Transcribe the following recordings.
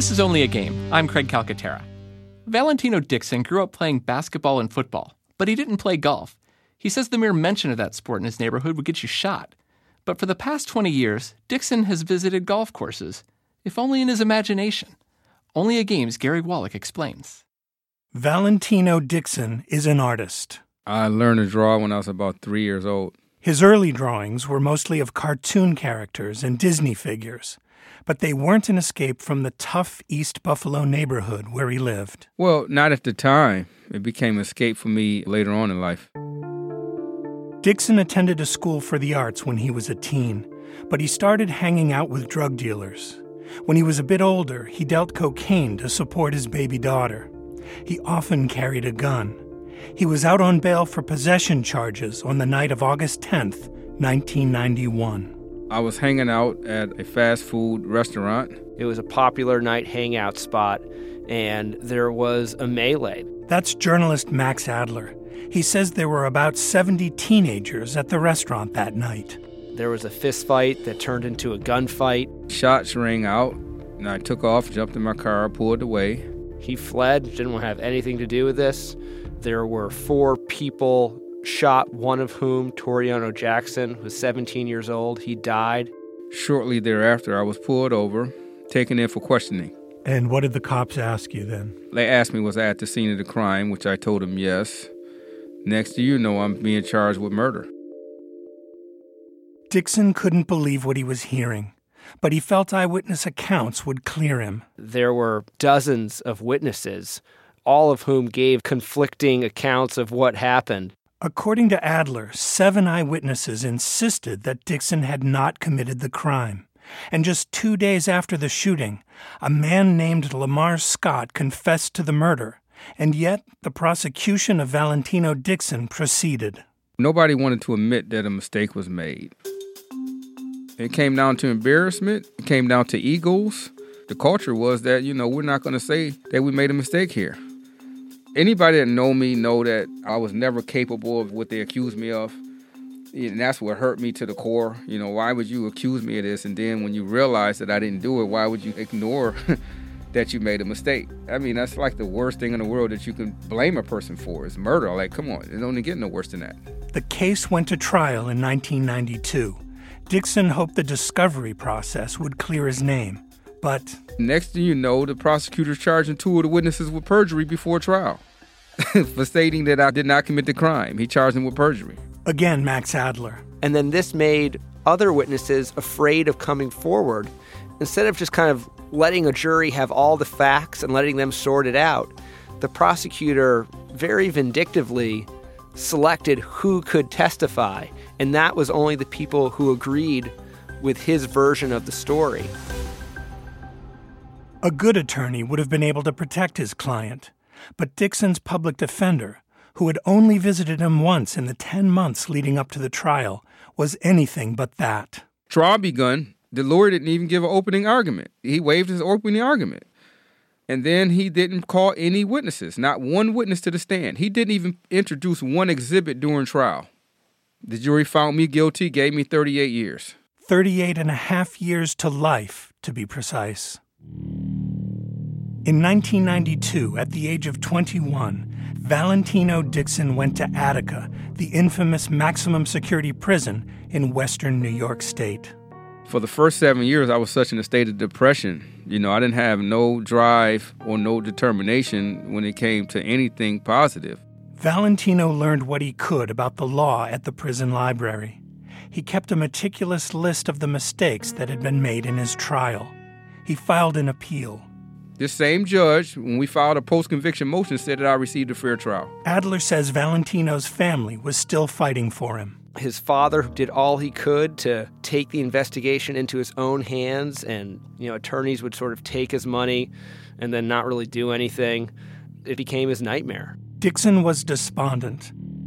This is Only a Game. I'm Craig Calcaterra. Valentino Dixon grew up playing basketball and football, but he didn't play golf. He says the mere mention of that sport in his neighborhood would get you shot. But for the past 20 years, Dixon has visited golf courses, if only in his imagination. Only a Game's Gary Wallach explains. Valentino Dixon is an artist. I learned to draw when I was about 3 years old. His early drawings were mostly of cartoon characters and Disney figures, but they weren't an escape from the tough East Buffalo neighborhood where he lived. Well, not at the time. It became an escape for me later on in life. Dixon attended a school for the arts when he was a teen, but he started hanging out with drug dealers. When he was a bit older, he dealt cocaine to support his baby daughter. He often carried a gun. He was out on bail for possession charges on the night of August 10th, 1991. I was hanging out at a fast food restaurant. It was a popular night hangout spot, and there was a melee. That's journalist Max Adler. He says there were about 70 teenagers at the restaurant that night. There was a fist fight that turned into a gunfight. Shots rang out, and I took off, jumped in my car, pulled away. He fled, didn't want to have anything to do with this. There were 4 people shot, one of whom, Toriano Jackson, was 17 years old. He died. Shortly thereafter, I was pulled over, taken in for questioning. And what did the cops ask you then? They asked me, was I at the scene of the crime, which I told them yes. Next thing you know, I'm being charged with murder. Dixon couldn't believe what he was hearing, but he felt eyewitness accounts would clear him. There were dozens of witnesses, all of whom gave conflicting accounts of what happened. According to Adler, 7 eyewitnesses insisted that Dixon had not committed the crime. And just 2 days after the shooting, a man named Lamar Scott confessed to the murder. And yet, the prosecution of Valentino Dixon proceeded. Nobody wanted to admit that a mistake was made. It came down to embarrassment. It came down to egos. The culture was that, we're not going to say that we made a mistake here. Anybody that know me know that I was never capable of what they accused me of. And that's what hurt me to the core. Why would you accuse me of this? And then when you realize that I didn't do it, why would you ignore that you made a mistake? I mean, that's like the worst thing in the world that you can blame a person for is murder. Like, come on, it don't get no worse than that. The case went to trial in 1992. Dixon hoped the discovery process would clear his name. But next thing you know, the prosecutor's charging 2 of the witnesses with perjury before trial for stating that I did not commit the crime. He charged them with perjury. Again, Max Adler. And then this made other witnesses afraid of coming forward. Instead of just kind of letting a jury have all the facts and letting them sort it out, the prosecutor very vindictively selected who could testify. And that was only the people who agreed with his version of the story. A good attorney would have been able to protect his client, but Dixon's public defender, who had only visited him once in the 10 months leading up to the trial, was anything but that. Trial begun. The lawyer didn't even give an opening argument. He waived his opening argument. And then he didn't call any witnesses, not one witness to the stand. He didn't even introduce one exhibit during trial. The jury found me guilty, gave me 38 years. 38 and a half years to life, to be precise. In 1992, at the age of 21, Valentino Dixon went to Attica, the infamous maximum security prison in western New York State. For the first 7 years, I was such in a state of depression. I didn't have no drive or no determination when it came to anything positive. Valentino learned what he could about the law at the prison library. He kept a meticulous list of the mistakes that had been made in his trial. He filed an appeal. This same judge, when we filed a post-conviction motion, said that I received a fair trial. Adler says Valentino's family was still fighting for him. His father did all he could to take the investigation into his own hands, and attorneys would sort of take his money and then not really do anything. It became his nightmare. Dixon was despondent.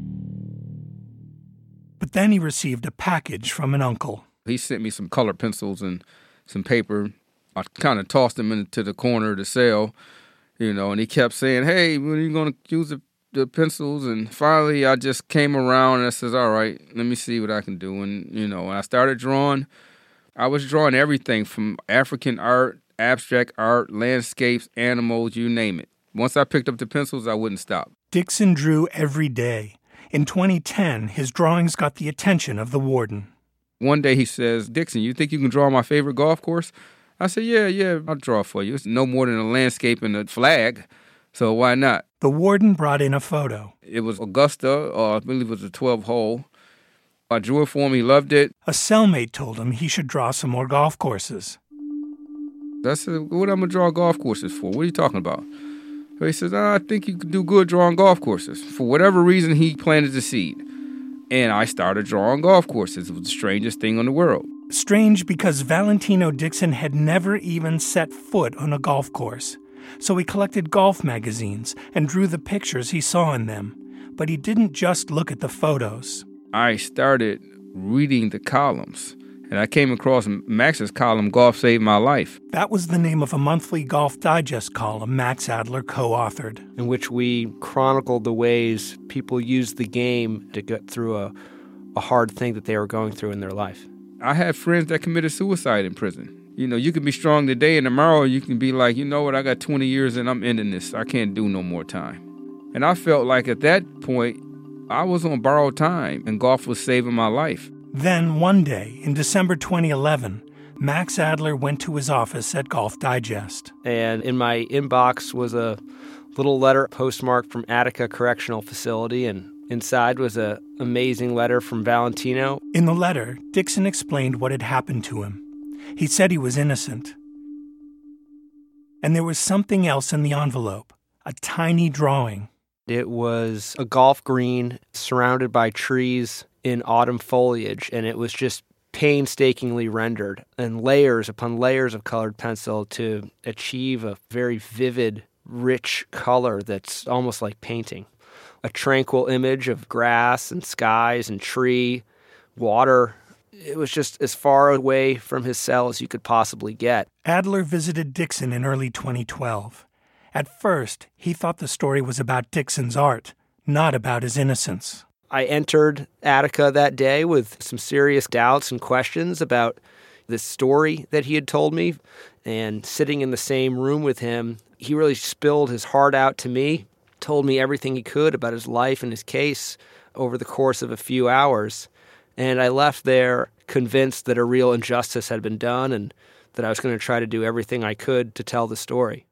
But then he received a package from an uncle. He sent me some colored pencils and some paper. I kind of tossed them into the corner of the cell, and he kept saying, hey, when are you going to use the pencils? And finally, I just came around and I says, all right, let me see what I can do. And, when I started drawing, I was drawing everything from African art abstract art, landscapes, animals, you name it. Once I picked up the pencils, I wouldn't stop. Dixon drew every day. In 2010, his drawings got the attention of the warden. One day he says, "Dixon, you think you can draw my favorite golf course?" I said, yeah, I'll draw for you. It's no more than a landscape and a flag, so why not? The warden brought in a photo. It was Augusta, I believe it was a 12-hole. I drew it for him. He loved it. A cellmate told him he should draw some more golf courses. I said, what am I going to draw golf courses for? What are you talking about? So he says, I think you could do good drawing golf courses. For whatever reason, he planted the seed. And I started drawing golf courses. It was the strangest thing in the world. Strange because Valentino Dixon had never even set foot on a golf course. So he collected golf magazines and drew the pictures he saw in them. But he didn't just look at the photos. I started reading the columns. And I came across Max's column, Golf Saved My Life. That was the name of a monthly Golf Digest column Max Adler co-authored, in which we chronicled the ways people used the game to get through a hard thing that they were going through in their life. I had friends that committed suicide in prison. You know, you can be strong today and tomorrow you can be like, you know what, I got 20 years and I'm ending this. I can't do no more time. And I felt like at that point, I was on borrowed time and golf was saving my life. Then, one day, in December 2011, Max Adler went to his office at Golf Digest. And in my inbox was a little letter postmarked from Attica Correctional Facility, and inside was an amazing letter from Valentino. In the letter, Dixon explained what had happened to him. He said he was innocent. And there was something else in the envelope, a tiny drawing. It was a golf green surrounded by trees in autumn foliage, and it was just painstakingly rendered and layers upon layers of colored pencil to achieve a very vivid, rich color that's almost like painting. A tranquil image of grass and skies and tree, water. It was just as far away from his cell as you could possibly get. Adler visited Dixon in early 2012. At first, he thought the story was about Dixon's art, not about his innocence. I entered Attica that day with some serious doubts and questions about this story that he had told me. And sitting in the same room with him, he really spilled his heart out to me, told me everything he could about his life and his case over the course of a few hours. And I left there convinced that a real injustice had been done and that I was going to try to do everything I could to tell the story.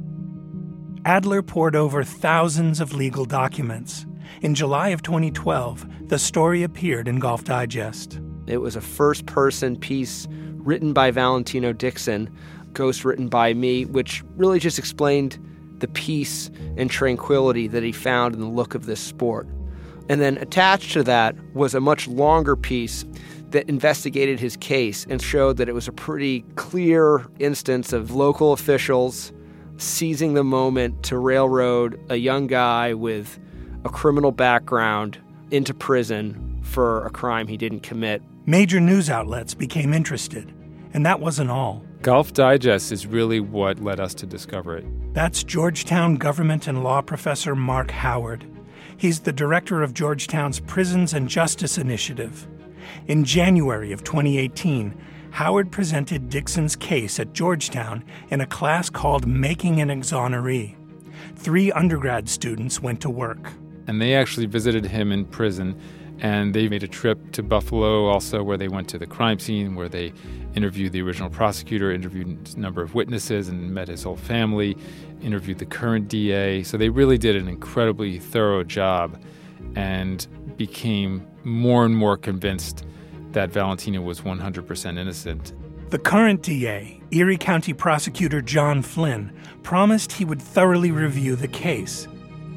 Adler pored over thousands of legal documents. In July of 2012, the story appeared in Golf Digest. It was a first-person piece written by Valentino Dixon, ghostwritten by me, which really just explained the peace and tranquility that he found in the look of this sport. And then attached to that was a much longer piece that investigated his case and showed that it was a pretty clear instance of local officials seizing the moment to railroad a young guy with a criminal background into prison for a crime he didn't commit. Major news outlets became interested, and that wasn't all. Golf Digest is really what led us to discover it. That's Georgetown government and law professor Mark Howard. He's the director of Georgetown's Prisons and Justice Initiative. In January of 2018, Howard presented Dixon's case at Georgetown in a class called Making an Exoneree. 3 undergrad students went to work. And they actually visited him in prison, and they made a trip to Buffalo also, where they went to the crime scene, where they interviewed the original prosecutor, interviewed a number of witnesses and met his whole family, interviewed the current DA. So they really did an incredibly thorough job and became more and more convinced that Valentino was 100% innocent. The current DA, Erie County Prosecutor John Flynn, promised he would thoroughly review the case.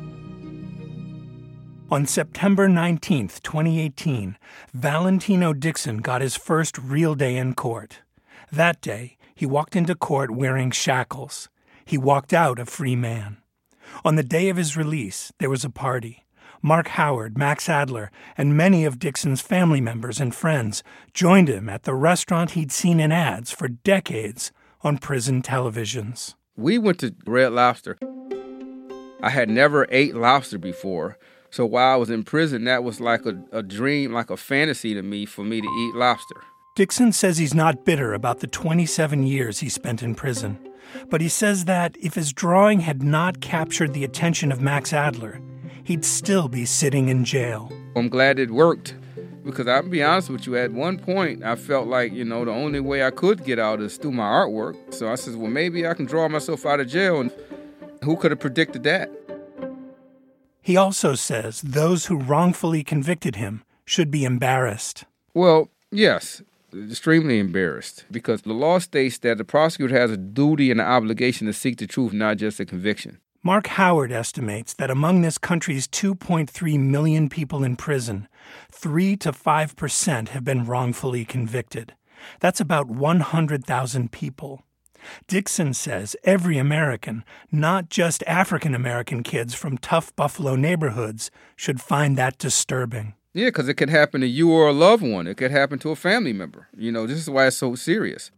On September 19, 2018, Valentino Dixon got his first real day in court. That day, he walked into court wearing shackles. He walked out a free man. On the day of his release, there was a party. Mark Howard, Max Adler, and many of Dixon's family members and friends joined him at the restaurant he'd seen in ads for decades on prison televisions. We went to Red Lobster. I had never ate lobster before, so while I was in prison, that was like a dream, like a fantasy to me for me to eat lobster. Dixon says he's not bitter about the 27 years he spent in prison, but he says that if his drawing had not captured the attention of Max Adler, he'd still be sitting in jail. I'm glad it worked, because I'll be honest with you, at one point I felt like, the only way I could get out is through my artwork. So I said, well, maybe I can draw myself out of jail, and who could have predicted that? He also says those who wrongfully convicted him should be embarrassed. Well, yes, extremely embarrassed, because the law states that the prosecutor has a duty and an obligation to seek the truth, not just a conviction. Mark Howard estimates that among this country's 2.3 million people in prison, 3 to 5% have been wrongfully convicted. That's about 100,000 people. Dixon says every American, not just African American kids from tough Buffalo neighborhoods, should find that disturbing. Yeah, because it could happen to you or a loved one. It could happen to a family member. This is why it's so serious.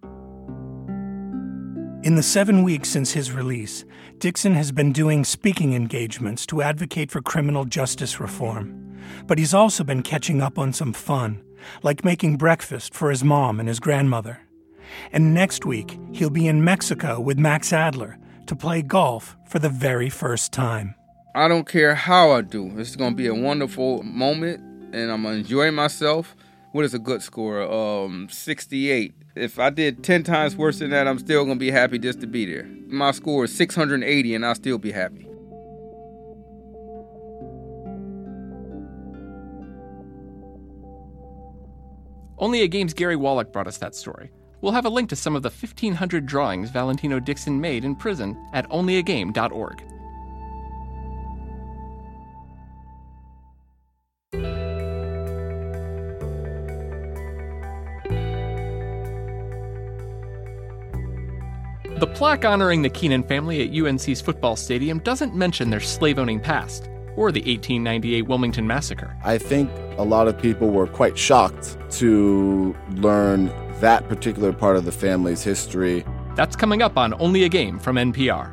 In the 7 weeks since his release, Dixon has been doing speaking engagements to advocate for criminal justice reform. But he's also been catching up on some fun, like making breakfast for his mom and his grandmother. And next week, he'll be in Mexico with Max Adler to play golf for the very first time. I don't care how I do. It's going to be a wonderful moment, and I'm going to enjoy myself. What is a good score? 68. If I did 10 times worse than that, I'm still going to be happy just to be there. My score is 680, and I'll still be happy. Only a Game's Gary Wallach brought us that story. We'll have a link to some of the 1,500 drawings Valentino Dixon made in prison at onlyagame.org. The plaque honoring the Keenan family at UNC's football stadium doesn't mention their slave-owning past or the 1898 Wilmington Massacre. I think a lot of people were quite shocked to learn that particular part of the family's history. That's coming up on Only a Game from NPR.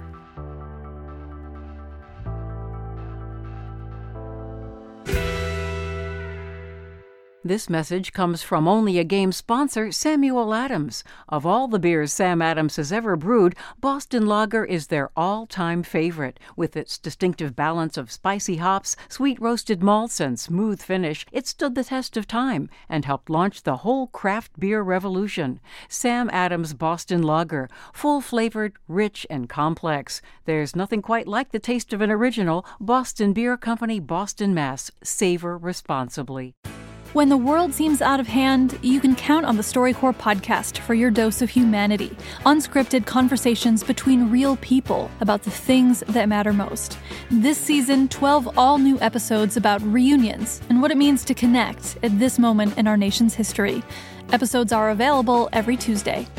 This message comes from Only a Game sponsor Samuel Adams. Of all the beers Sam Adams has ever brewed, Boston Lager is their all-time favorite. With its distinctive balance of spicy hops, sweet roasted malts, and smooth finish, it stood the test of time and helped launch the whole craft beer revolution. Sam Adams Boston Lager, full-flavored, rich, and complex. There's nothing quite like the taste of an original. Boston Beer Company, Boston, Mass. Savor responsibly. When the world seems out of hand, you can count on the StoryCorps podcast for your dose of humanity. Unscripted conversations between real people about the things that matter most. This season, 12 all-new episodes about reunions and what it means to connect at this moment in our nation's history. Episodes are available every Tuesday.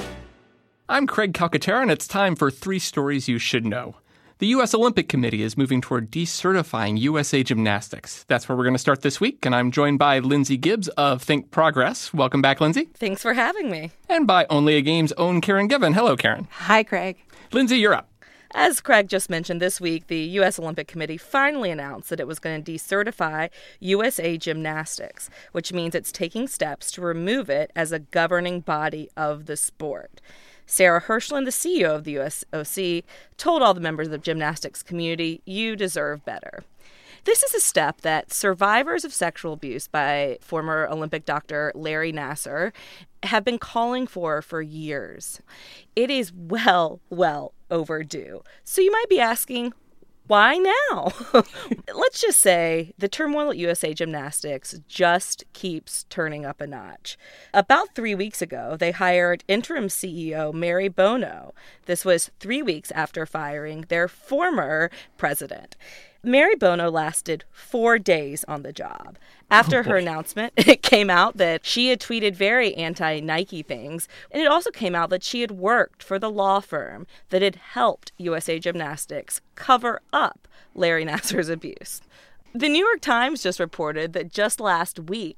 I'm Craig Calcaterra, and it's time for 3 stories you should know. The U.S. Olympic Committee is moving toward decertifying USA Gymnastics. That's where we're going to start this week, and I'm joined by Lindsay Gibbs of Think Progress. Welcome back, Lindsay. Thanks for having me. And by Only a Game's own Karen Given. Hello, Karen. Hi, Craig. Lindsay, you're up. As Craig just mentioned, this week, the U.S. Olympic Committee finally announced that it was going to decertify USA Gymnastics, which means it's taking steps to remove it as a governing body of the sport. Sarah Hirschland, the CEO of the USOC, told all the members of the gymnastics community, "You deserve better." This is a step that survivors of sexual abuse by former Olympic doctor Larry Nassar have been calling for years. It is well overdue. So you might be asking, why now? Let's just say the turmoil at USA Gymnastics just keeps turning up a notch. About 3 weeks ago, they hired interim CEO Mary Bono. This was 3 weeks after firing their former president. Mary Bono lasted 4 days on the job. After her announcement, it came out that she had tweeted very anti-Nike things, and it also came out that she had worked for the law firm that had helped USA Gymnastics cover up Larry Nassar's abuse. The New York Times just reported that just last week,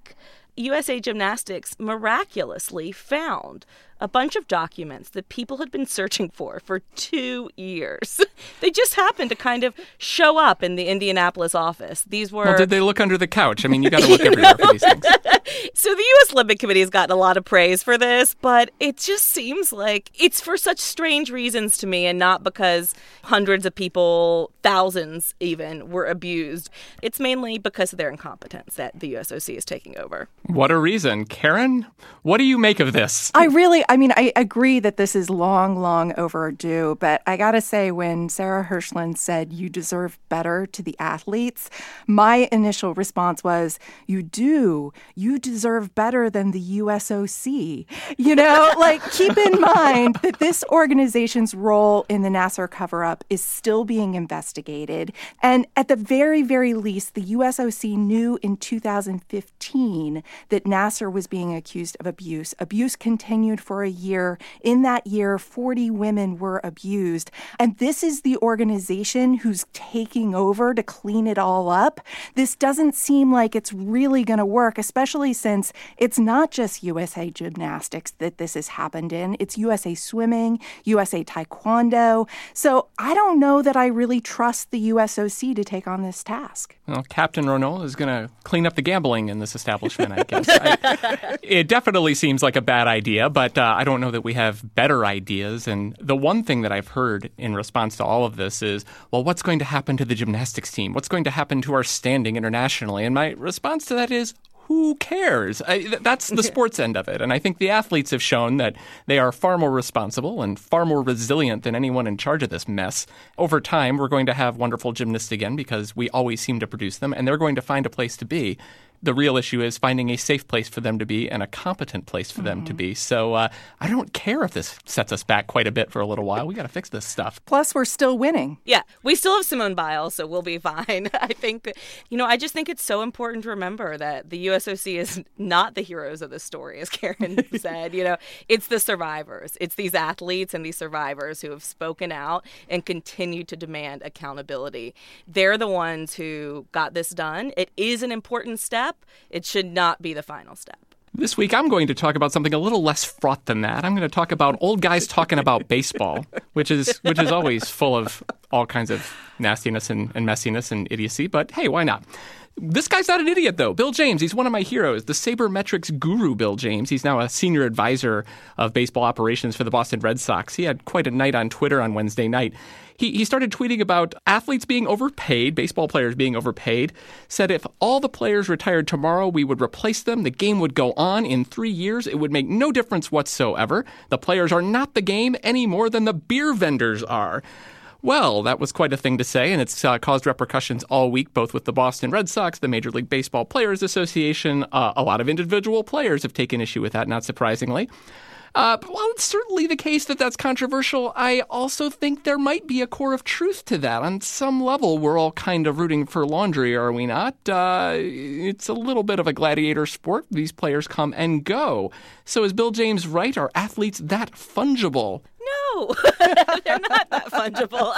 USA Gymnastics miraculously found a bunch of documents that people had been searching for 2 years. They just happened to kind of show up in the Indianapolis office. These were... Well, did they look under the couch? I mean, you got to look everywhere for these things. So the U.S. Olympic Committee has gotten a lot of praise for this, but it just seems like it's for such strange reasons to me and not because hundreds of people, thousands even, were abused. It's mainly because of their incompetence that the USOC is taking over. What a reason. Karen, what do you make of this? I agree that this is long overdue, but I gotta say, when Sarah Hirshland said you deserve better to the athletes, my initial response was, you deserve better than the USOC. Keep in mind that this organization's role in the Nassar cover-up is still being investigated. And at the very, very least, the USOC knew in 2015 that Nassar was being accused of abuse. Abuse continued for a year. In that year, 40 women were abused. And this is the organization who's taking over to clean it all up. This doesn't seem like it's really going to work, especially since it's not just USA Gymnastics that this has happened in. It's USA Swimming, USA Taekwondo. So I don't know that I really trust the USOC to take on this task. Well, Captain Renault is going to clean up the gambling in this establishment, I guess. It definitely seems like a bad idea, but I don't know that we have better ideas. And the one thing that I've heard in response to all of this is, well, what's going to happen to the gymnastics team? What's going to happen to our standing internationally? And my response to that is, who cares? That's the sports end of it. And I think the athletes have shown that they are far more responsible and far more resilient than anyone in charge of this mess. Over time, we're going to have wonderful gymnasts again because we always seem to produce them, and they're going to find a place to be. The real issue is finding a safe place for them to be and a competent place for them to be. So I don't care if this sets us back quite a bit for a little while. We got to fix this stuff. Plus, we're still winning. Yeah, we still have Simone Biles, so we'll be fine. I think, I just think it's so important to remember that the USOC is not the heroes of the story, as Karen said. It's the survivors. It's these athletes and these survivors who have spoken out and continue to demand accountability. They're the ones who got this done. It is an important step. It should not be the final step. This week, I'm going to talk about something a little less fraught than that. I'm going to talk about old guys talking about baseball, which is always full of all kinds of nastiness and messiness and idiocy. But hey, why not? This guy's not an idiot, though. Bill James, he's one of my heroes, the sabermetrics guru Bill James. He's now a senior advisor of baseball operations for the Boston Red Sox. He had quite a night on Twitter on Wednesday night. He started tweeting about athletes being overpaid, baseball players being overpaid, said if all the players retired tomorrow, we would replace them. The game would go on in 3 years. It would make no difference whatsoever. The players are not the game any more than the beer vendors are. Well, that was quite a thing to say, and it's caused repercussions all week, both with the Boston Red Sox, the Major League Baseball Players Association. A lot of individual players have taken issue with that, not surprisingly. While it's certainly the case that that's controversial, I also think there might be a core of truth to that. On some level, we're all kind of rooting for laundry, are we not? It's a little bit of a gladiator sport. These players come and go. So is Bill James right? Are athletes that fungible? No, they're not that fungible.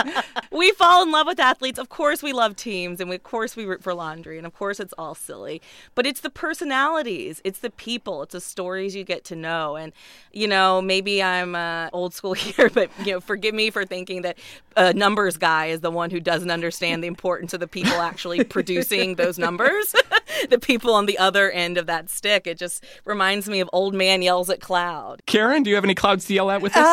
We fall in love with athletes. Of course we love teams, and of course we root for laundry, and of course it's all silly. But it's the personalities, it's the people, it's the stories you get to know. And, maybe I'm old school here, but, forgive me for thinking that a numbers guy is the one who doesn't understand the importance of the people actually producing those numbers, the people on the other end of that stick. It just reminds me of old man yells at cloud. Karen, do you have any clouds to yell at with this?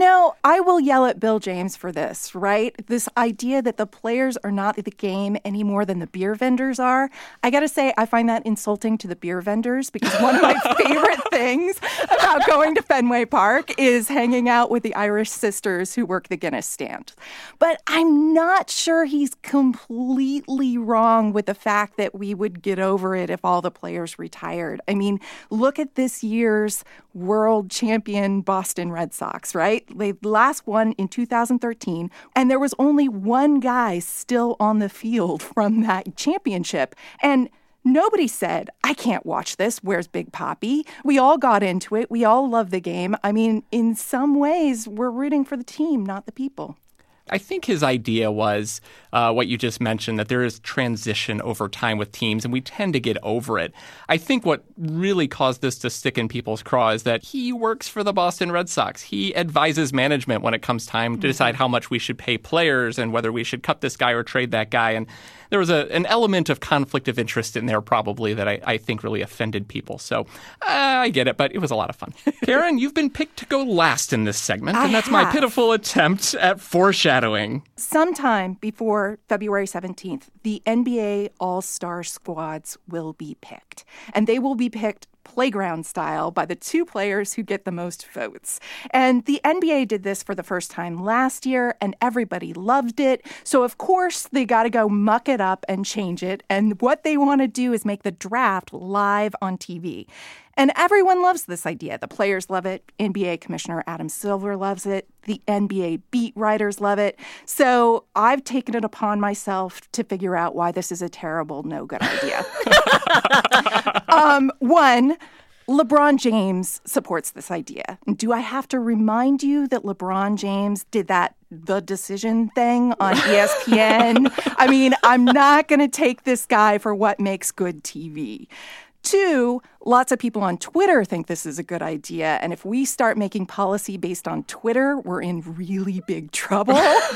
I will yell at Bill James for this, right? This idea that the players are not the game any more than the beer vendors are. I got to say, I find that insulting to the beer vendors because one of my favorite things about going to Fenway Park is hanging out with the Irish sisters who work the Guinness stand. But I'm not sure he's completely wrong with the fact that we would get over it if all the players retired. I mean, look at this year's world champion Boston Red Sox, right? They last won in 2013, and there was only one guy still on the field from that championship. And nobody said, I can't watch this. Where's Big Papi? We all got into it. We all love the game. I mean, in some ways, we're rooting for the team, not the people. I think his idea was what you just mentioned, that there is transition over time with teams, and we tend to get over it. I think what really caused this to stick in people's craw is that he works for the Boston Red Sox. He advises management when it comes time to decide how much we should pay players and whether we should cut this guy or trade that guy. And there was an element of conflict of interest in there probably that I think really offended people. So I get it, but it was a lot of fun. Karen, you've been picked to go last in this segment, and that's my pitiful attempt at foreshadowing. Sometime before February 17th, the NBA All-Star squads will be picked, and they will be picked playground style by the two players who get the most votes. And the NBA did this for the first time last year, and everybody loved it. So, of course, they got to go muck it up and change it. And what they want to do is make the draft live on TV. And everyone loves this idea. The players love it. NBA Commissioner Adam Silver loves it. The NBA beat writers love it. So I've taken it upon myself to figure out why this is a terrible, no good idea. One, LeBron James supports this idea. Do I have to remind you that LeBron James did that The Decision thing on ESPN? I mean, I'm not going to take this guy for what makes good TV. Two, lots of people on Twitter think this is a good idea. And if we start making policy based on Twitter, we're in really big trouble.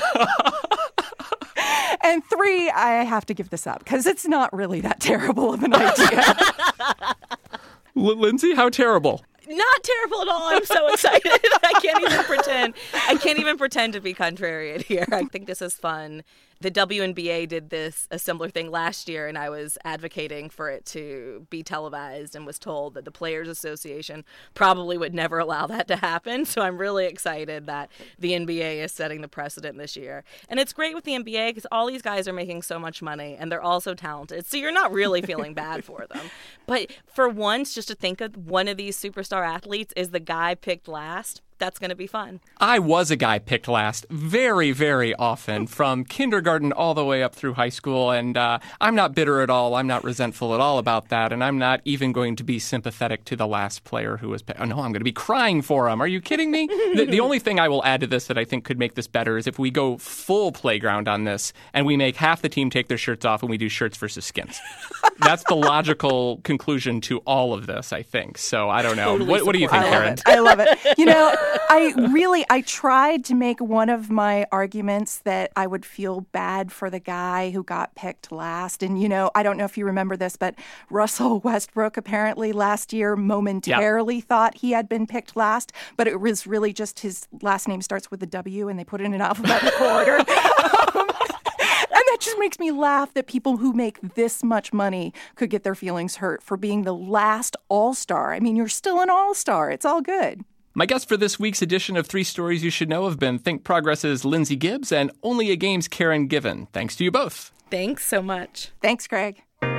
And three, I have to give this up because it's not really that terrible of an idea. Lindsay, how terrible? Not terrible at all. I'm so excited. I can't even pretend to be contrarian here. I think this is fun. The WNBA did a similar thing last year, and I was advocating for it to be televised and was told that the Players Association probably would never allow that to happen. So I'm really excited that the NBA is setting the precedent this year. And it's great with the NBA because all these guys are making so much money, and they're all so talented. So you're not really feeling bad for them. But for once, just to think of one of these superstar athletes is the guy picked last, that's going to be fun. I was a guy picked last very, very often from kindergarten all the way up through high school. And I'm not bitter at all. I'm not resentful at all about that. And I'm not even going to be sympathetic to the last player who was picked. Oh, no, I'm going to be crying for him. Are you kidding me? The only thing I will add to this that I think could make this better is if we go full playground on this and we make half the team take their shirts off and we do shirts versus skins. That's the logical conclusion to all of this, I think. So I don't know. Totally what do you think, Karen? I love it. You know, I tried to make one of my arguments that I would feel bad for the guy who got picked last. And, you know, I don't know if you remember this, but Russell Westbrook apparently last year momentarily thought he had been picked last, but it was really just his last name starts with a W and they put it in an alphabetical order. And that just makes me laugh that people who make this much money could get their feelings hurt for being the last all-star. I mean, you're still an all-star. It's all good. My guests for this week's edition of 3 Stories You Should Know have been Think Progress's Lindsay Gibbs and Only a Game's Karen Given. Thanks to you both. Thanks so much. Thanks, Greg.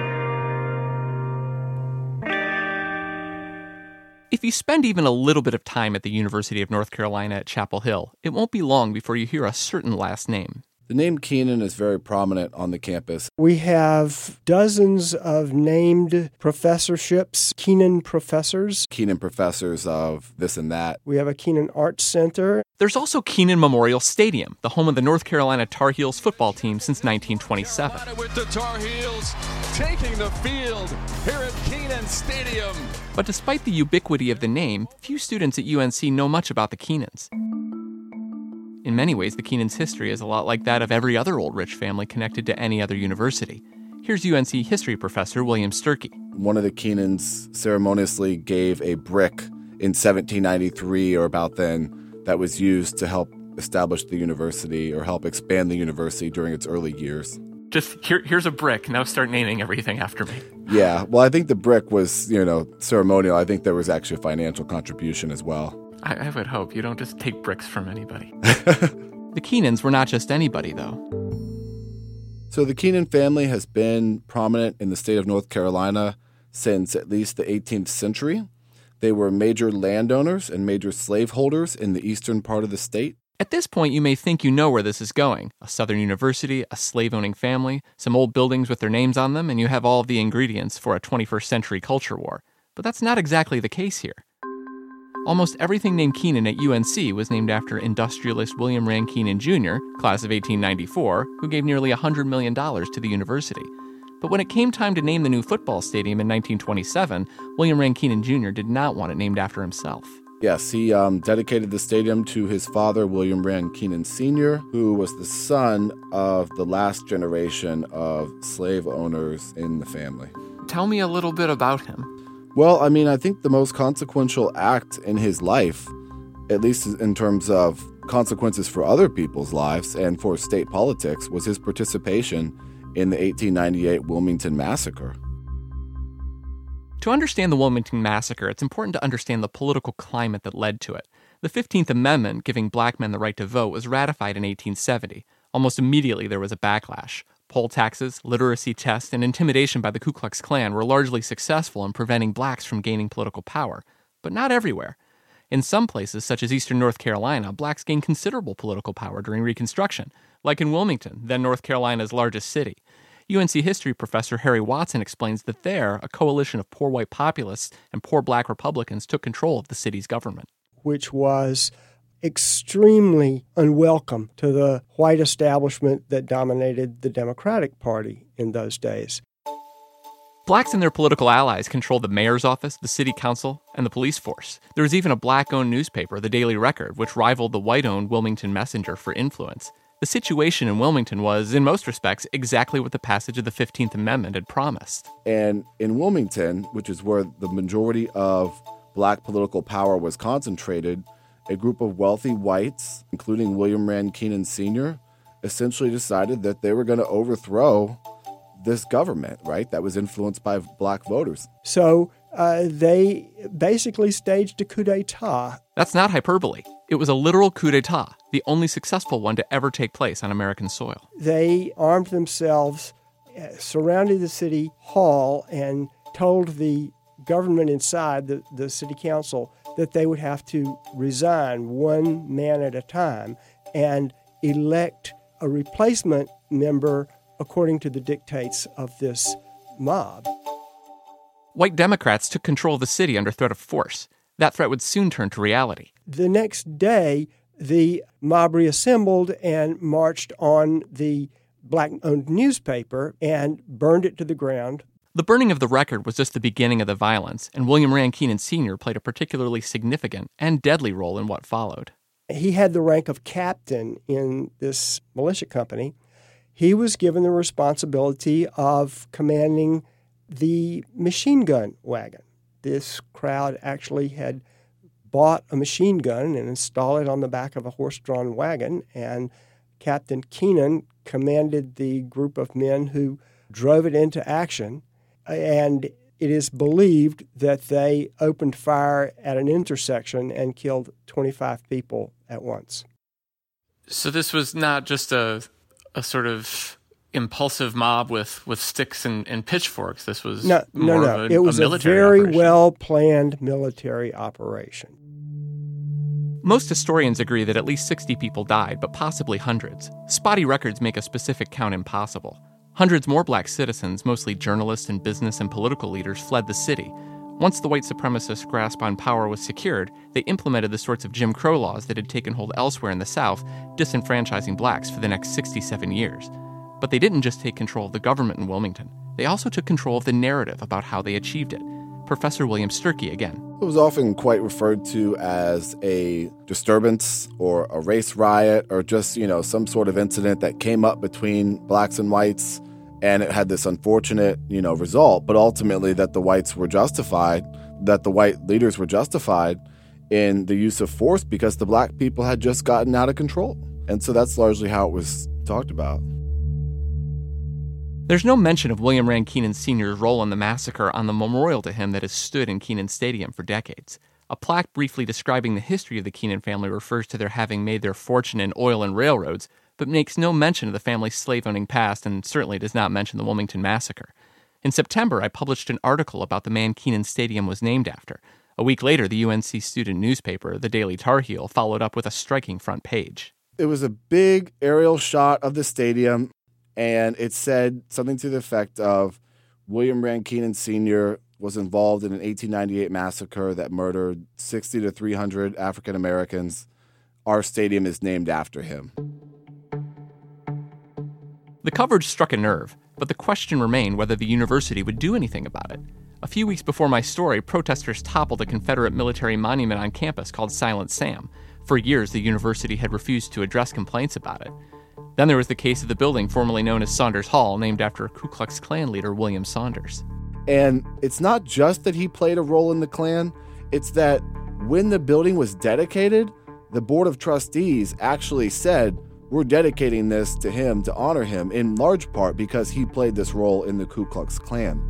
If you spend even a little bit of time at the University of North Carolina at Chapel Hill, it won't be long before you hear a certain last name. The name Keenan is very prominent on the campus. We have dozens of named professorships, Keenan professors. Keenan professors of this and that. We have a Keenan Arts Center. There's also Keenan Memorial Stadium, the home of the North Carolina Tar Heels football team since 1927. With the Tar Heels taking the field here at Keenan Stadium. But despite the ubiquity of the name, few students at UNC know much about the Keenans. In many ways, the Keenans' history is a lot like that of every other old rich family connected to any other university. Here's UNC history professor William Sturkey. One of the Keenans ceremoniously gave a brick in 1793 or about then that was used to help establish the university or help expand the university during its early years. Just here's a brick. Now start naming everything after me. Yeah, well, I think the brick was, ceremonial. I think there was actually a financial contribution as well. I would hope you don't just take bricks from anybody. The Keenans were not just anybody, though. So the Keenan family has been prominent in the state of North Carolina since at least the 18th century. They were major landowners and major slaveholders in the eastern part of the state. At this point, you may think you know where this is going. A southern university, a slave-owning family, some old buildings with their names on them, and you have all of the ingredients for a 21st century culture war. But that's not exactly the case here. Almost everything named Keenan at UNC was named after industrialist William Rand Keenan Jr., class of 1894, who gave nearly $100 million to the university. But when it came time to name the new football stadium in 1927, William Rand Keenan Jr. did not want it named after himself. Yes, he dedicated the stadium to his father, William Rand Keenan Sr., who was the son of the last generation of slave owners in the family. Tell me a little bit about him. Well, I mean, I think the most consequential act in his life, at least in terms of consequences for other people's lives and for state politics, was his participation in the 1898 Wilmington Massacre. To understand the Wilmington Massacre, it's important to understand the political climate that led to it. The 15th Amendment, giving black men the right to vote, was ratified in 1870. Almost immediately, there was a backlash. Poll taxes, literacy tests, and intimidation by the Ku Klux Klan were largely successful in preventing blacks from gaining political power, but not everywhere. In some places, such as eastern North Carolina, blacks gained considerable political power during Reconstruction, like in Wilmington, then North Carolina's largest city. UNC history professor Harry Watson explains that there, a coalition of poor white populists and poor black Republicans took control of the city's government. Which was extremely unwelcome to the white establishment that dominated the Democratic Party in those days. Blacks and their political allies controlled the mayor's office, the city council, and the police force. There was even a black-owned newspaper, the Daily Record, which rivaled the white-owned Wilmington Messenger for influence. The situation in Wilmington was, in most respects, exactly what the passage of the 15th Amendment had promised. And in Wilmington, which is where the majority of black political power was concentrated, a group of wealthy whites, including William Rand Keenan Sr., essentially decided that they were going to overthrow this government, right, that was influenced by black voters. So they basically staged a coup d'etat. That's not hyperbole. It was a literal coup d'etat, the only successful one to ever take place on American soil. They armed themselves, surrounded the city hall, and told the government inside, the city council, that they would have to resign one man at a time and elect a replacement member according to the dictates of this mob. White Democrats took control of the city under threat of force. That threat would soon turn to reality. The next day, the mob reassembled and marched on the black-owned newspaper and burned it to the ground. The burning of the Record was just the beginning of the violence, and William Rand Keenan Sr. played a particularly significant and deadly role in what followed. He had the rank of captain in this militia company. He was given the responsibility of commanding the machine gun wagon. This crowd actually had bought a machine gun and installed it on the back of a horse-drawn wagon, and Captain Keenan commanded the group of men who drove it into action, and it is believed that they opened fire at an intersection and killed 25 people at once. So this was not just a sort of impulsive mob with sticks and pitchforks. This was no. It was a very well-planned military operation. Most historians agree that at least 60 people died, but possibly hundreds. Spotty records make a specific count impossible. Hundreds more black citizens, mostly journalists and business and political leaders, fled the city. Once the white supremacist grasp on power was secured, they implemented the sorts of Jim Crow laws that had taken hold elsewhere in the South, disenfranchising blacks for the next 67 years. But they didn't just take control of the government in Wilmington. They also took control of the narrative about how they achieved it. Professor William Sturkey again. It was often quite referred to as a disturbance or a race riot or just, some sort of incident that came up between blacks and whites, and it had this unfortunate, result. But ultimately that the whites were justified, that the white leaders were justified in the use of force because the black people had just gotten out of control. And so that's largely how it was talked about. There's no mention of William Rand Keenan Sr.'s role in the massacre on the memorial to him that has stood in Keenan Stadium for decades. A plaque briefly describing the history of the Keenan family refers to their having made their fortune in oil and railroads, but makes no mention of the family's slave-owning past and certainly does not mention the Wilmington Massacre. In September, I published an article about the man Keenan Stadium was named after. A week later, the UNC student newspaper, the Daily Tar Heel, followed up with a striking front page. It was a big aerial shot of the stadium, and it said something to the effect of William Rand Keenan Sr. was involved in an 1898 massacre that murdered 60 to 300 African Americans. Our stadium is named after him. The coverage struck a nerve, but the question remained whether the university would do anything about it. A few weeks before my story, protesters toppled a Confederate military monument on campus called Silent Sam. For years, the university had refused to address complaints about it. Then there was the case of the building formerly known as Saunders Hall, named after Ku Klux Klan leader William Saunders. And it's not just that he played a role in the Klan, it's that when the building was dedicated, the Board of Trustees actually said, we're dedicating this to him to honor him, in large part because he played this role in the Ku Klux Klan.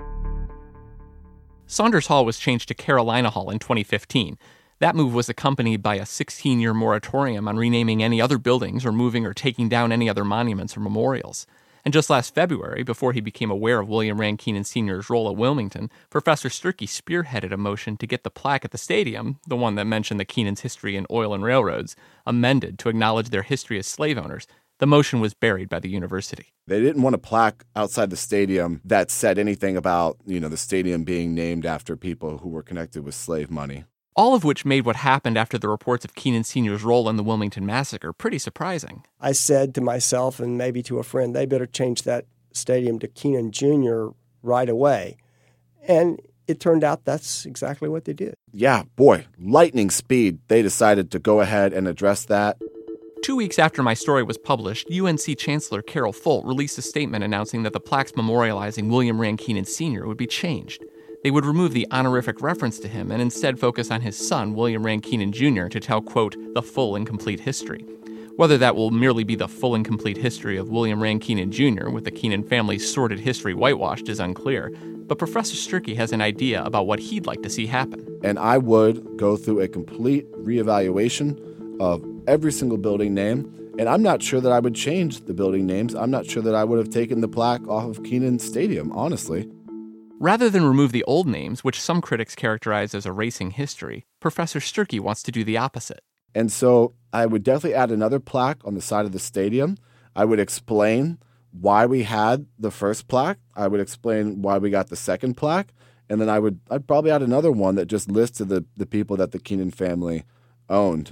Saunders Hall was changed to Carolina Hall in 2015. That move was accompanied by a 16-year moratorium on renaming any other buildings or moving or taking down any other monuments or memorials. And just last February, before he became aware of William Rand Keenan Sr.'s role at Wilmington, Professor Sturkey spearheaded a motion to get the plaque at the stadium, the one that mentioned the Keenan's history in oil and railroads, amended to acknowledge their history as slave owners. The motion was buried by the university. They didn't want a plaque outside the stadium that said anything about, the stadium being named after people who were connected with slave money. All of which made what happened after the reports of Keenan Sr.'s role in the Wilmington Massacre pretty surprising. I said to myself and maybe to a friend, they better change that stadium to Keenan Jr. right away. And it turned out that's exactly what they did. Yeah, boy, lightning speed. They decided to go ahead and address that. 2 weeks after my story was published, UNC Chancellor Carol Folt released a statement announcing that the plaques memorializing William Rand Keenan Sr. would be changed. They would remove the honorific reference to him and instead focus on his son, William Rand Keenan Jr., to tell, quote, the full and complete history. Whether that will merely be the full and complete history of William Rand Keenan Jr., with the Keenan family's sordid history whitewashed, is unclear, but Professor Sturkey has an idea about what he'd like to see happen. And I would go through a complete reevaluation of every single building name, and I'm not sure that I would change the building names. I'm not sure that I would have taken the plaque off of Keenan Stadium, honestly. Rather than remove the old names, which some critics characterize as erasing history, Professor Sturkey wants to do the opposite. And so I would definitely add another plaque on the side of the stadium. I would explain why we had the first plaque. I would explain why we got the second plaque. And then I'd probably add another one that just listed the people that the Keenan family owned.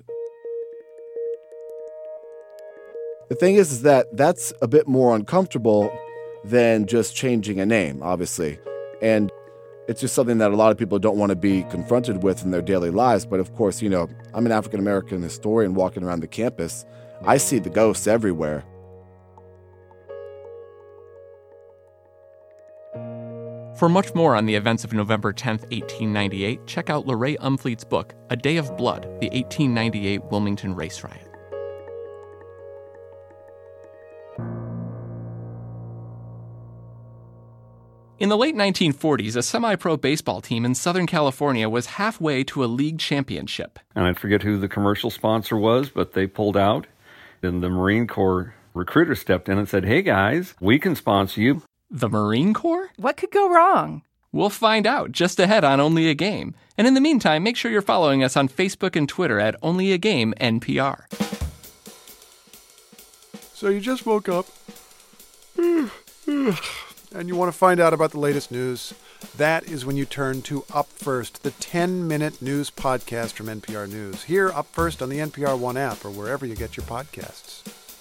The thing is that that's a bit more uncomfortable than just changing a name, obviously. And it's just something that a lot of people don't want to be confronted with in their daily lives. But of course, I'm an African-American historian walking around the campus. I see the ghosts everywhere. For much more on the events of November 10th, 1898, check out Lorraine Umfleet's book, A Day of Blood, the 1898 Wilmington Race Riot. In the late 1940s, a semi-pro baseball team in Southern California was halfway to a league championship. And I forget who the commercial sponsor was, but they pulled out. And the Marine Corps recruiter stepped in and said, hey guys, we can sponsor you. The Marine Corps? What could go wrong? We'll find out just ahead on Only a Game. And in the meantime, make sure you're following us on Facebook and Twitter at Only a Game NPR. So you just woke up and you want to find out about the latest news. That is when you turn to Up First, the 10-minute news podcast from NPR News. Here, Up First on the NPR One app or wherever you get your podcasts.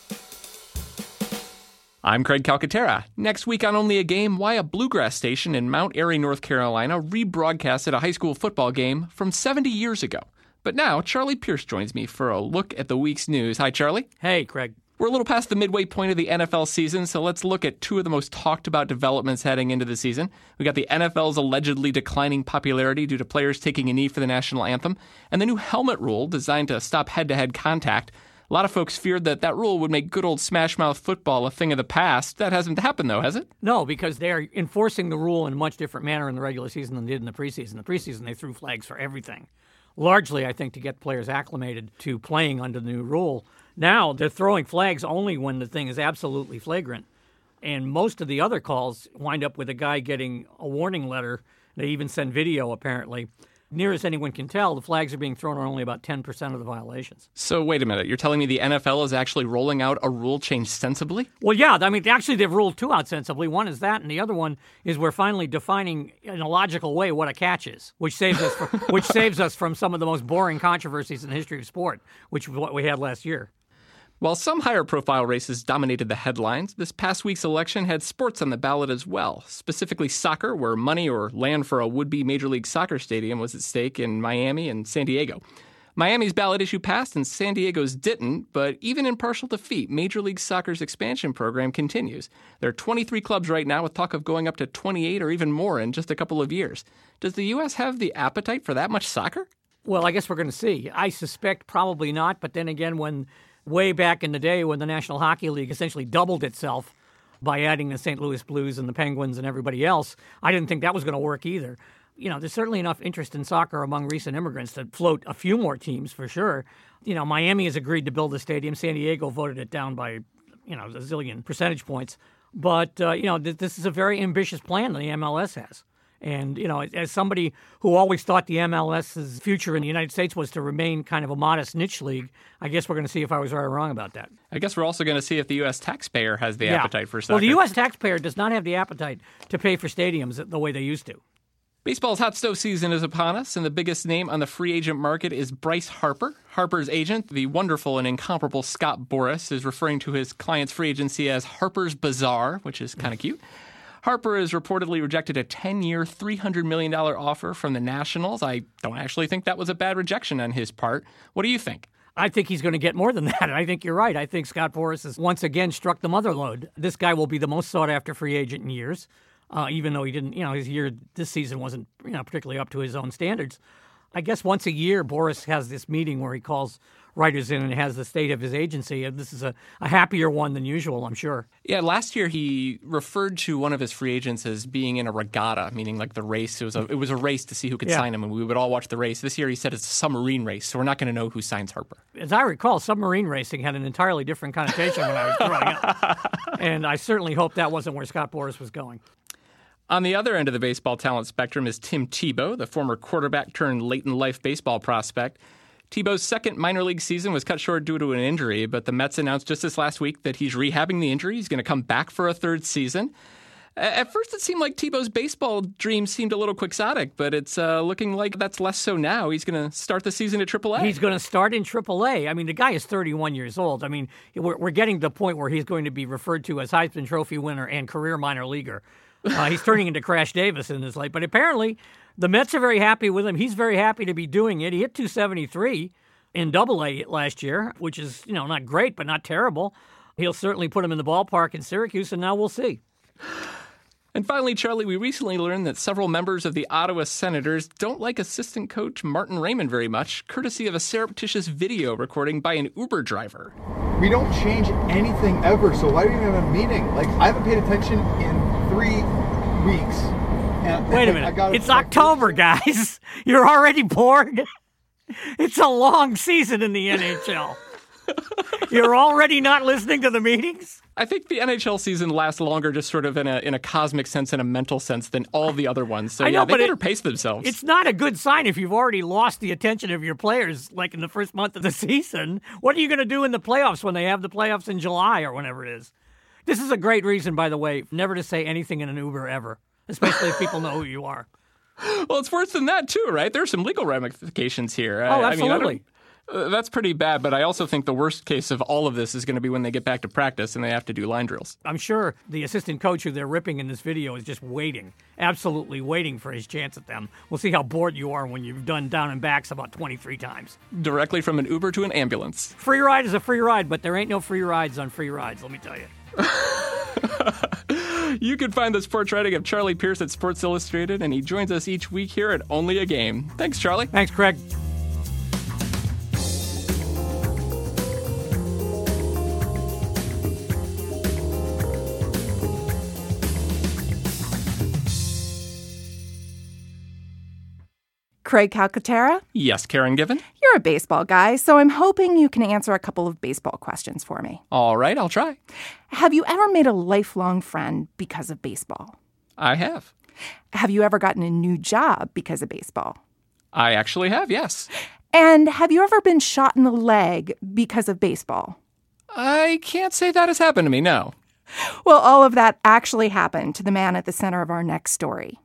I'm Craig Calcaterra. Next week on Only a Game, why a bluegrass station in Mount Airy, North Carolina, rebroadcasted a high school football game from 70 years ago. But now, Charlie Pierce joins me for a look at the week's news. Hi, Charlie. Hey, Craig. We're a little past the midway point of the NFL season, so let's look at two of the most talked about developments heading into the season. We got the NFL's allegedly declining popularity due to players taking a knee for the national anthem, and the new helmet rule designed to stop head-to-head contact. A lot of folks feared that rule would make good old smash-mouth football a thing of the past. That hasn't happened, though, has it? No, because they are enforcing the rule in a much different manner in the regular season than they did in the preseason. In the preseason, they threw flags for everything. Largely, I think, to get players acclimated to playing under the new rule. Now, they're throwing flags only when the thing is absolutely flagrant. And most of the other calls wind up with a guy getting a warning letter. They even send video, apparently. near as anyone can tell, the flags are being thrown on only about 10% of the violations. So wait a minute. You're telling me the NFL is actually rolling out a rule change sensibly? Well, yeah. I mean, actually, they've ruled two out sensibly. One is that, and the other one is we're finally defining in a logical way what a catch is, which saves us from some of the most boring controversies in the history of sport, which was what we had last year. While some higher-profile races dominated the headlines, this past week's election had sports on the ballot as well, specifically soccer, where money or land for a would-be Major League Soccer stadium was at stake in Miami and San Diego. Miami's ballot issue passed and San Diego's didn't, but even in partial defeat, Major League Soccer's expansion program continues. There are 23 clubs right now with talk of going up to 28 or even more in just a couple of years. Does the U.S. have the appetite for that much soccer? Well, I guess we're going to see. I suspect probably not, but then again, way back in the day when the National Hockey League essentially doubled itself by adding the St. Louis Blues and the Penguins and everybody else, I didn't think that was going to work either. You know, there's certainly enough interest in soccer among recent immigrants to float a few more teams for sure. You know, Miami has agreed to build a stadium. San Diego voted it down by, a zillion percentage points. But, this is a very ambitious plan that the MLS has. And, as somebody who always thought the MLS's future in the United States was to remain kind of a modest niche league, I guess we're going to see if I was right or wrong about that. I guess we're also going to see if the U.S. taxpayer has the appetite for soccer. Well, the U.S. taxpayer does not have the appetite to pay for stadiums the way they used to. Baseball's hot stove season is upon us, and the biggest name on the free agent market is Bryce Harper. Harper's agent, the wonderful and incomparable Scott Boras, is referring to his client's free agency as Harper's Bazaar, which is kind of cute. Harper has reportedly rejected a 10-year, $300 million offer from the Nationals. I don't actually think that was a bad rejection on his part. What do you think? I think he's going to get more than that, and I think you're right. I think Scott Boras has once again struck the mother lode. This guy will be the most sought-after free agent in years, even though he didn't, his year this season wasn't, particularly up to his own standards. I guess once a year, Boras has this meeting where he calls writers in and has the state of his agency. This is a happier one than usual, I'm sure. Yeah, last year he referred to one of his free agents as being in a regatta, meaning like the race. It was a race to see who could sign him, and we would all watch the race. This year he said it's a submarine race, so we're not going to know who signs Harper. As I recall, submarine racing had an entirely different connotation when I was growing up. And I certainly hope that wasn't where Scott Boras was going. On the other end of the baseball talent spectrum is Tim Tebow, the former quarterback turned late-in-life baseball prospect. Tebow's second minor league season was cut short due to an injury, but the Mets announced just this last week that he's rehabbing the injury. He's going to come back for a third season. At first, it seemed like Tebow's baseball dream seemed a little quixotic, but it's looking like that's less so now. He's going to start the season at AAA. He's going to start in AAA. I mean, the guy is 31 years old. I mean, we're getting to the point where he's going to be referred to as Heisman Trophy winner and career minor leaguer. He's turning into Crash Davis in his life. But apparently, the Mets are very happy with him. He's very happy to be doing it. He hit .273 in AA last year, which is, not great, but not terrible. He'll certainly put him in the ballpark in Syracuse, and now we'll see. And finally, Charlie, we recently learned that several members of the Ottawa Senators don't like assistant coach Martin Raymond very much, courtesy of a surreptitious video recording by an Uber driver. We don't change anything ever, so why do we even have a meeting? Like, I haven't paid attention in 3 weeks. Wait a minute. It's October, guys. You're already bored? It's a long season in the NHL. You're already not listening to the meetings? I think the NHL season lasts longer just sort of in a cosmic sense and a mental sense than all the other ones. So, they better pace themselves. It's not a good sign if you've already lost the attention of your players, like in the first month of the season. What are you going to do in the playoffs when they have the playoffs in July or whenever it is? This is a great reason, by the way, never to say anything in an Uber ever, especially if people know who you are. Well, it's worse than that, too, right? There's some legal ramifications here. Oh, absolutely. That's pretty bad, but I also think the worst case of all of this is going to be when they get back to practice and they have to do line drills. I'm sure the assistant coach who they're ripping in this video is just waiting, absolutely waiting for his chance at them. We'll see how bored you are when you've done down and backs about 23 times. Directly from an Uber to an ambulance. Free ride is a free ride, but there ain't no free rides on free rides, let me tell you. You can find the sports writing of Charlie Pierce at Sports Illustrated, and he joins us each week here at Only a Game. Thanks, Charlie. Thanks, Craig. Craig Calcaterra? Yes, Karen Given? You're a baseball guy, so I'm hoping you can answer a couple of baseball questions for me. All right, I'll try. Have you ever made a lifelong friend because of baseball? I have. Have you ever gotten a new job because of baseball? I actually have, yes. And have you ever been shot in the leg because of baseball? I can't say that has happened to me, no. Well, all of that actually happened to the man at the center of our next story.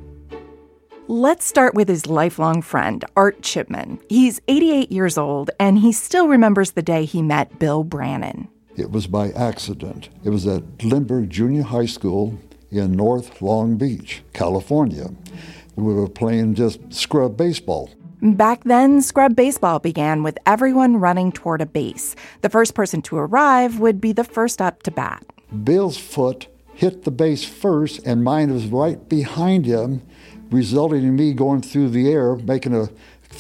Let's start with his lifelong friend, Art Chipman. He's 88 years old, and he still remembers the day he met Bill Brannon. It was by accident. It was at Lindbergh Junior High School in North Long Beach, California. We were playing just scrub baseball. Back then, scrub baseball began with everyone running toward a base. The first person to arrive would be the first up to bat. Bill's foot hit the base first, and mine was right behind him, resulting in me going through the air, making a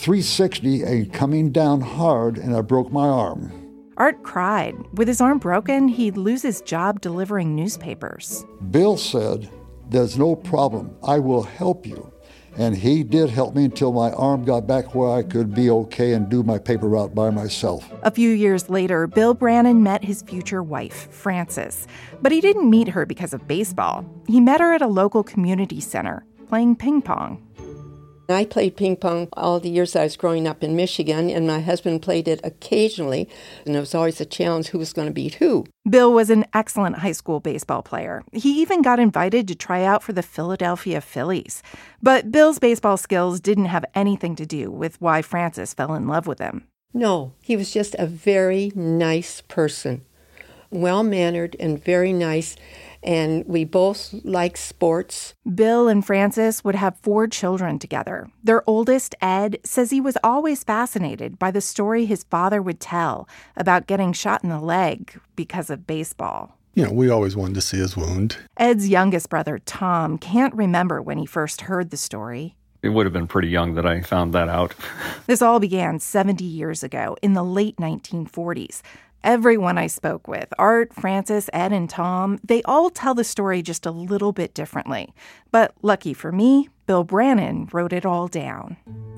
360 and coming down hard, and I broke my arm. Art cried. With his arm broken, he'd lose his job delivering newspapers. Bill said, "There's no problem. I will help you." And he did help me until my arm got back where I could be okay and do my paper route by myself. A few years later, Bill Brannon met his future wife, Frances. But he didn't meet her because of baseball. He met her at a local community center, playing ping pong. I played ping pong all the years I was growing up in Michigan, and my husband played it occasionally, and it was always a challenge who was going to beat who. Bill was an excellent high school baseball player. He even got invited to try out for the Philadelphia Phillies. But Bill's baseball skills didn't have anything to do with why Frances fell in love with him. No, he was just a very nice person, well-mannered and very nice. And we both like sports. Bill and Frances would have 4 children together. Their oldest, Ed, says he was always fascinated by the story his father would tell about getting shot in the leg because of baseball. We always wanted to see his wound. Ed's youngest brother, Tom, can't remember when he first heard the story. It would have been pretty young that I found that out. This all began 70 years ago, in the late 1940s. Everyone I spoke with, Art, Frances, Ed, and Tom, they all tell the story just a little bit differently. But lucky for me, Bill Brannon wrote it all down.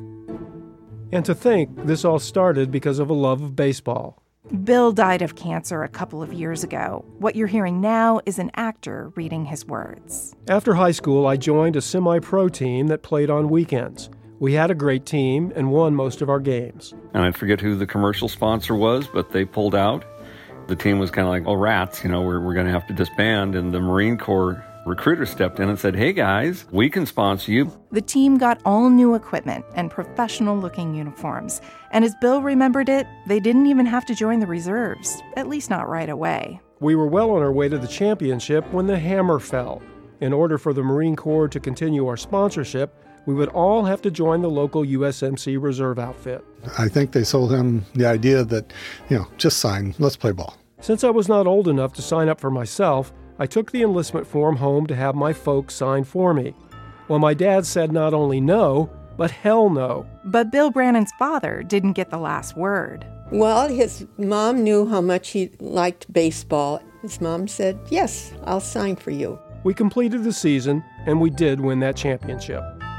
And to think this all started because of a love of baseball. Bill died of cancer a couple of years ago. What you're hearing now is an actor reading his words. After high school, I joined a semi-pro team that played on weekends. We had a great team and won most of our games. And I forget who the commercial sponsor was, but they pulled out. The team was kind of like, oh, rats, we're going to have to disband. And the Marine Corps recruiter stepped in and said, hey, guys, we can sponsor you. The team got all new equipment and professional-looking uniforms. And as Bill remembered it, they didn't even have to join the reserves, at least not right away. We were well on our way to the championship when the hammer fell. In order for the Marine Corps to continue our sponsorship, we would all have to join the local USMC reserve outfit. I think they sold him the idea that, just sign, let's play ball. Since I was not old enough to sign up for myself, I took the enlistment form home to have my folks sign for me. Well, my dad said not only no, but hell no. But Bill Brannon's father didn't get the last word. Well, his mom knew how much he liked baseball. His mom said, yes, I'll sign for you. We completed the season, and we did win that championship.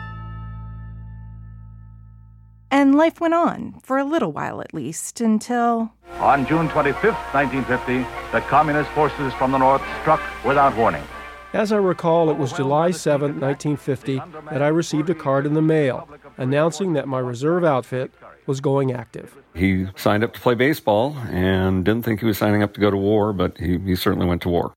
And life went on, for a little while at least, until... On June 25th, 1950, the communist forces from the north struck without warning. As I recall, it was July 7, 1950, that I received a card in the mail announcing that my reserve outfit was going active. He signed up to play baseball and didn't think he was signing up to go to war, but he certainly went to war.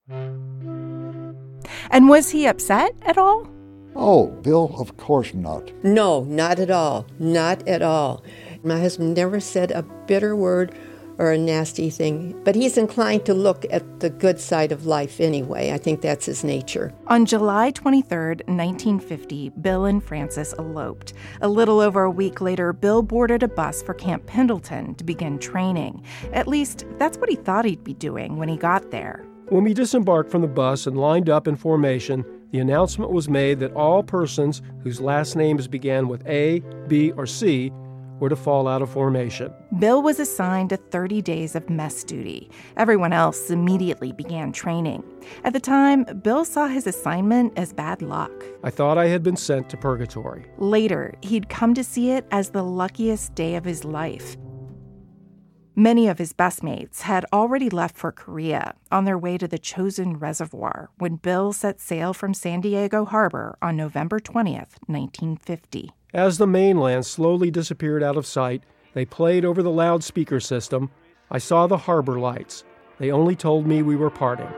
And was he upset at all? Oh, Bill, of course not. No, not at all. Not at all. My husband never said a bitter word or a nasty thing, but he's inclined to look at the good side of life anyway. I think that's his nature. On July 23rd, 1950, Bill and Frances eloped. A little over a week later, Bill boarded a bus for Camp Pendleton to begin training. At least, that's what he thought he'd be doing when he got there. When we disembarked from the bus and lined up in formation, the announcement was made that all persons whose last names began with A, B, or C were to fall out of formation. Bill was assigned to 30 days of mess duty. Everyone else immediately began training. At the time, Bill saw his assignment as bad luck. I thought I had been sent to purgatory. Later, he'd come to see it as the luckiest day of his life. Many of his best mates had already left for Korea on their way to the Chosin Reservoir when Bill set sail from San Diego Harbor on November 20th, 1950. As the mainland slowly disappeared out of sight, they played over the loudspeaker system. I saw the harbor lights. They only told me we were parting.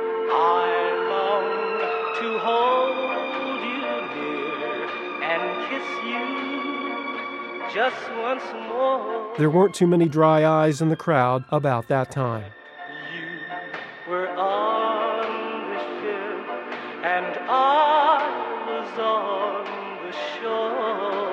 To hold you near and kiss you just once more. There weren't too many dry eyes in the crowd about that time. You were on the ship and I was on the shore.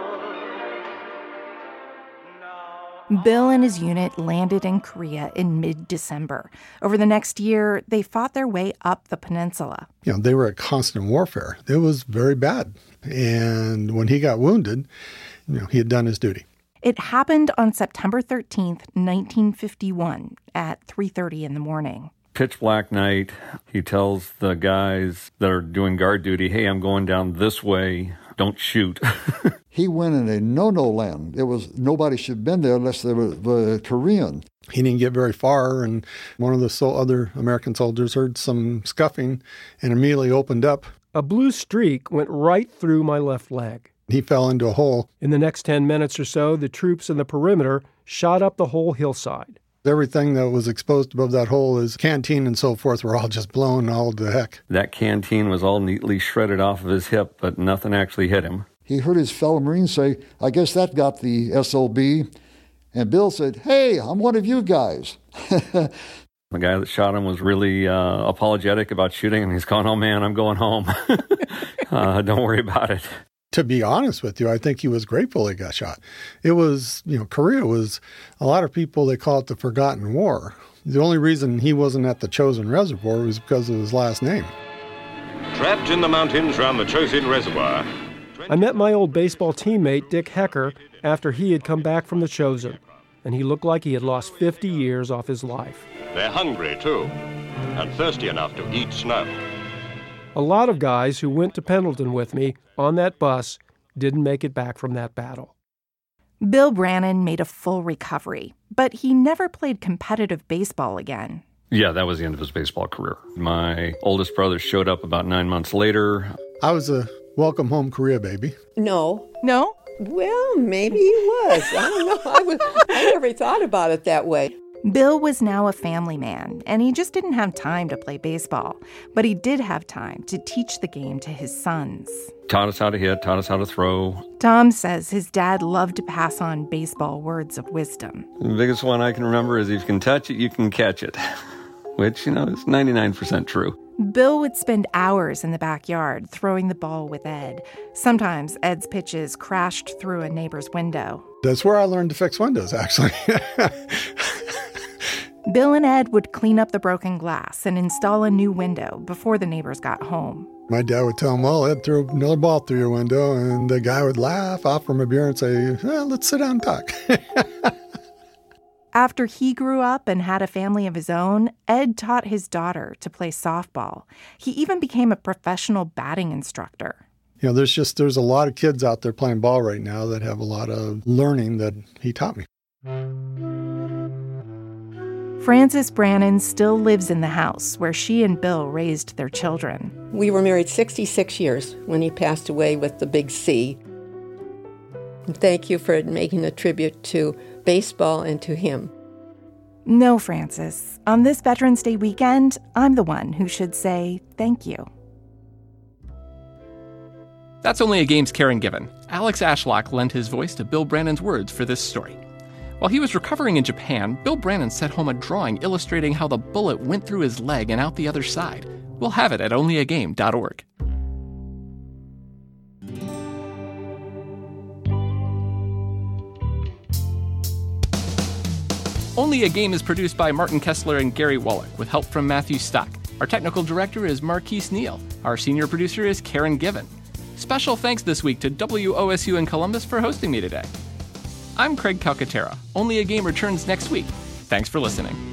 Bill and his unit landed in Korea in mid-December. Over the next year, they fought their way up the peninsula. They were at constant warfare. It was very bad. And when he got wounded, he had done his duty. It happened on September 13th, 1951, at 3:30 in the morning. Pitch black night. He tells the guys that are doing guard duty, hey, I'm going down this way. Don't shoot. He went in a no-no land. It was nobody should have been there unless they were Korean. He didn't get very far, and one of the other American soldiers heard some scuffing and immediately opened up. A blue streak went right through my left leg. He fell into a hole. In the next 10 minutes or so, the troops in the perimeter shot up the whole hillside. Everything that was exposed above that hole, his canteen and so forth, were all just blown all to heck. That canteen was all neatly shredded off of his hip, but nothing actually hit him. He heard his fellow Marines say, I guess that got the SOB. And Bill said, hey, I'm one of you guys. The guy that shot him was really apologetic about shooting, and he's going, oh man, I'm going home. Don't worry about it. To be honest with you, I think he was grateful he got shot. It was, Korea was, a lot of people, they call it the forgotten war. The only reason he wasn't at the Chosin Reservoir was because of his last name. Trapped in the mountains around the Chosin Reservoir. I met my old baseball teammate, Dick Hecker, after he had come back from the Chosin, and he looked like he had lost 50 years off his life. They're hungry, too, and thirsty enough to eat snow. A lot of guys who went to Pendleton with me on that bus didn't make it back from that battle. Bill Brannon made a full recovery, but he never played competitive baseball again. Yeah, that was the end of his baseball career. My oldest brother showed up about 9 months later. I was a welcome home Korea baby. No. No? Well, maybe he was. I don't know. I never thought about it that way. Bill was now a family man, and he just didn't have time to play baseball. But he did have time to teach the game to his sons. Taught us how to hit, taught us how to throw. Tom says his dad loved to pass on baseball words of wisdom. The biggest one I can remember is if you can touch it, you can catch it. Which, is 99% true. Bill would spend hours in the backyard throwing the ball with Ed. Sometimes Ed's pitches crashed through a neighbor's window. That's where I learned to fix windows, actually. Bill and Ed would clean up the broken glass and install a new window before the neighbors got home. My dad would tell him, well, Ed threw another ball through your window, and the guy would laugh, offer him a beer, and say, well, let's sit down and talk. After he grew up and had a family of his own, Ed taught his daughter to play softball. He even became a professional batting instructor. There's a lot of kids out there playing ball right now that have a lot of learning that he taught me. Frances Brannon still lives in the house where she and Bill raised their children. We were married 66 years when he passed away with the big C. And thank you for making a tribute to baseball and to him. No, Frances. On this Veterans Day weekend, I'm the one who should say thank you. That's Only a Game's Karen Given. Alex Ashlock lent his voice to Bill Brannon's words for this story. While he was recovering in Japan, Bill Brannon sent home a drawing illustrating how the bullet went through his leg and out the other side. We'll have it at onlyagame.org. Only a Game is produced by Martin Kessler and Gary Wallach, with help from Matthew Stock. Our technical director is Marquise Neal. Our senior producer is Karen Given. Special thanks this week to WOSU in Columbus for hosting me today. I'm Craig Calcaterra. Only a Game returns next week. Thanks for listening.